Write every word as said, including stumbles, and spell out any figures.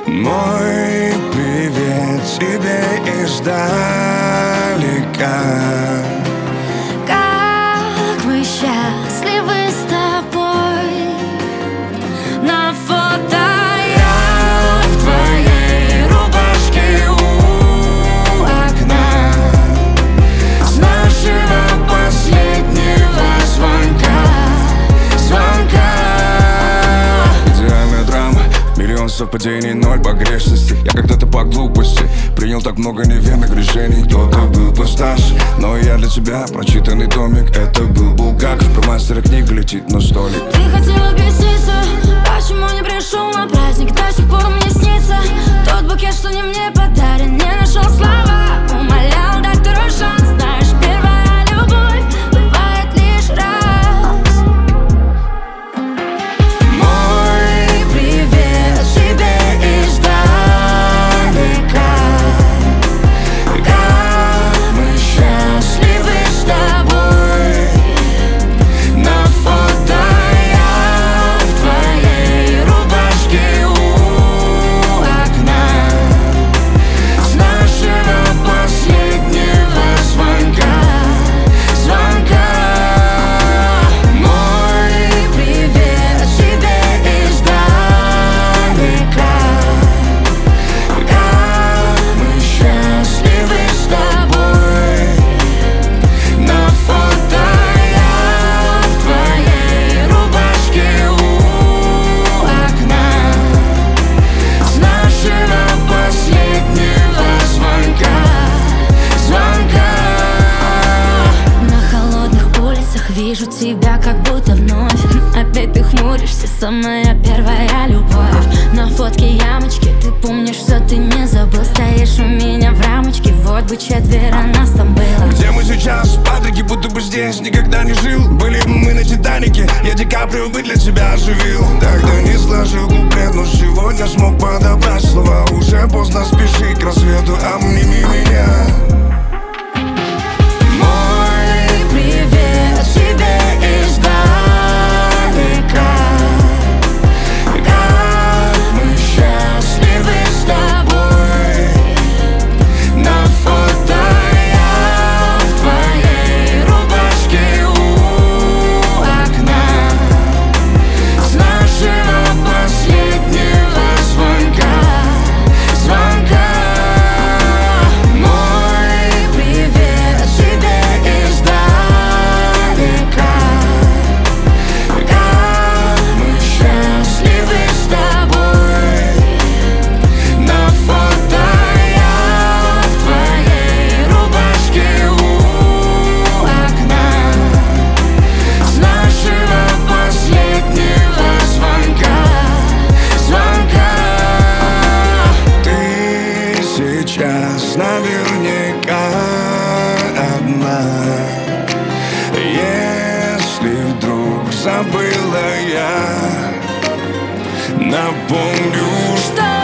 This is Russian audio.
Мой привет тебе издалека. Как мы счастливы с тобой. На фото я в твоей рубашке у окна с нашего последнего звонка. Звонка. Идеальная драма, миллион совпадений, ноль погрешностей. Я когда-то по глупости принял так много неверных решений. Кто-то был постарше, но я для тебя прочитанный томик. Это был Булгаков, про мастера книга летит на столик. Ты хотел объясниться, почему не пришел на праздник. До сих пор мне снится тот букет, что не мне подарен. Не нашел слова, умолял дать второй шанс. Знаешь, первая любовь бывает лишь раз. Мой привет тебе издалека. Как мы счастливы с тобой. На фото я в твоей рубашке у окна с нашего последнего звонка. Звонка. Мой привет тебе издалека. Как мы счастливы с тобой. На фото я в твоей рубашке у окна с нашего последнего звонка. Звонка. На холодных улицах вижу тебя как будто вновь. Опять ты хмуришься, самая первая любовь. На фотке ямочки, ты помнишь, что ты не забыл. Стоишь у меня в рамочке, вот бы четверо нас там было. Где мы сейчас? Патрики, будто бы здесь никогда не жил. Были бы мы на Титанике, я Ди Каприо бы для тебя оживил. Тогда не сложил куплет, но сегодня смог подобрать слова. Уже поздно спешить к рассвету, обними меня. Мой привет тебе издалека. Как мы счастливы с тобой. На фото я в твоей рубашке у окна с нашего последнего звонка. Звонка. Мой привет тебе издалека. Как мы счастливы с тобой. На фото я в твоей рубашке у окна с нашего последнего звонка. Звонка. Ты сейчас наверняка одна. Если вдруг забыла, я напомню, Что